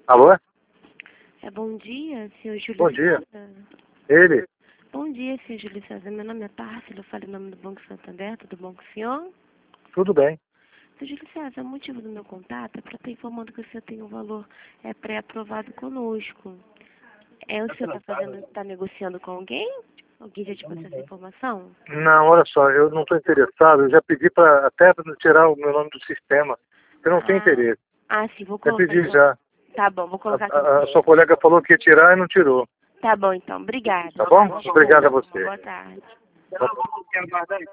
Alô? Bom dia, senhor Júlio Bom dia. César. Ele? Bom dia, senhor Júlio César. Meu nome é Tárcia, eu falo em nome do Banco Santander. Tudo bom com o senhor? Tudo bem. Senhor Júlio César, o motivo do meu contato é para estar informando que o senhor tem um valor pré-aprovado conosco. O senhor está negociando com alguém? Alguém já te passou essa informação? Não, olha só, eu não estou interessado. Eu já pedi até para tirar o meu nome do sistema. Eu não tenho interesse. Sim, vou Já colocar pedi então. já. Tá bom, vou colocar aqui. A sua colega falou que ia tirar e não tirou. Tá bom, então. Obrigada. Tá bom? Obrigado a você. Boa tarde.